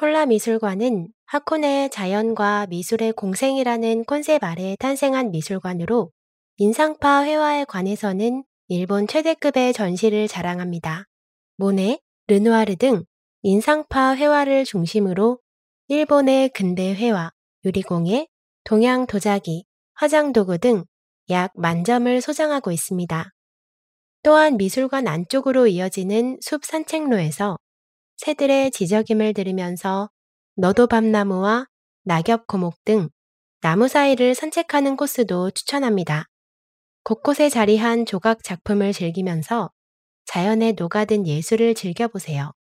폴라 미술관은 하코네 자연과 미술의 공생이라는 컨셉 아래 탄생한 미술관으로 인상파 회화에 관해서는 일본 최대급의 전시를 자랑합니다. 모네, 르누아르 등 인상파 회화를 중심으로 일본의 근대 회화, 유리공예, 동양 도자기, 화장도구 등 약 10,000점을 소장하고 있습니다. 또한 미술관 안쪽으로 이어지는 숲 산책로에서 새들의 지저귀를 들으면서 너도밤나무와 낙엽고목 등 나무 사이를 산책하는 코스도 추천합니다. 곳곳에 자리한 조각 작품을 즐기면서 자연에 녹아든 예술을 즐겨보세요.